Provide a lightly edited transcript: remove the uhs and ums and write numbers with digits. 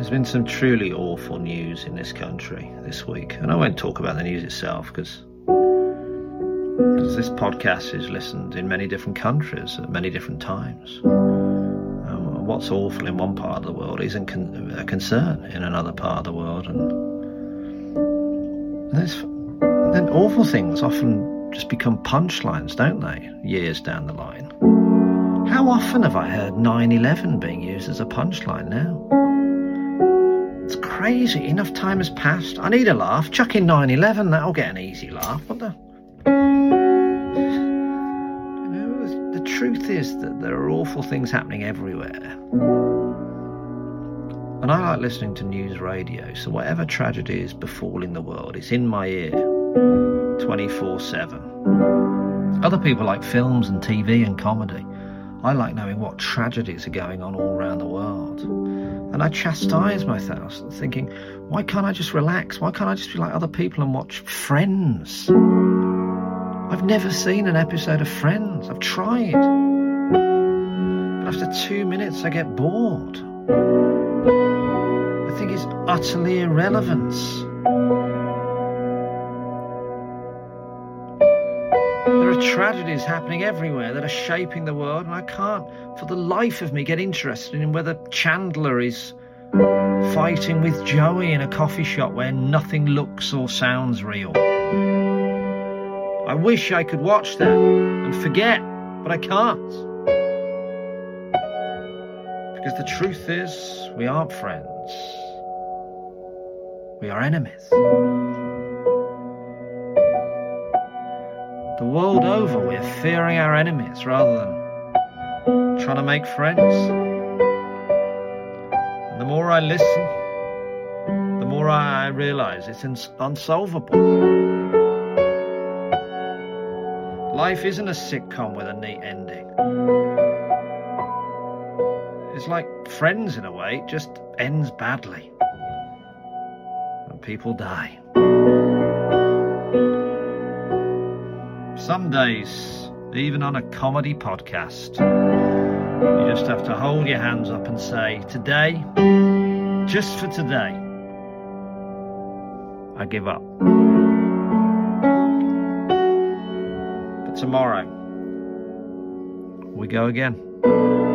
There's been some truly awful news in this country this week, and I won't talk about the news itself because this podcast is listened in many different countries at many different times. What's awful in one part of the world isn't a concern in another part of the world, and then awful things often just become punchlines, don't they, years down the line? How often have I heard 9/11 being used as a punchline now? It's crazy. Enough time has passed. I need a laugh. Chuck in 9/11, that'll get an easy laugh. What the... The truth is that there are awful things happening everywhere. And I like listening to news radio, so whatever tragedy is befalling the world, it's in my ear 24/7. Other people like films and TV and comedy. I like knowing what tragedies are going on all around the world. And I chastise myself, thinking, why can't I just relax? Why can't I just be like other people and watch Friends? I've never seen an episode of Friends. I've tried. But after 2 minutes, I get bored. I think it's utterly irrelevant. There are tragedies happening everywhere that are shaping the world, and I can't, for the life of me, get interested in whether Chandler is fighting with Joey in a coffee shop where nothing looks or sounds real. I wish I could watch that and forget, but I can't. Because the truth is, we aren't friends. We are enemies. The world over, we're fearing our enemies rather than trying to make friends. And the more I listen, the more I realise it's unsolvable. Life isn't a sitcom with a neat ending. It's like Friends in a way, it just ends badly. And people die. Some days, even on a comedy podcast, you just have to hold your hands up and say, today, just for today, I give up. But tomorrow, we go again.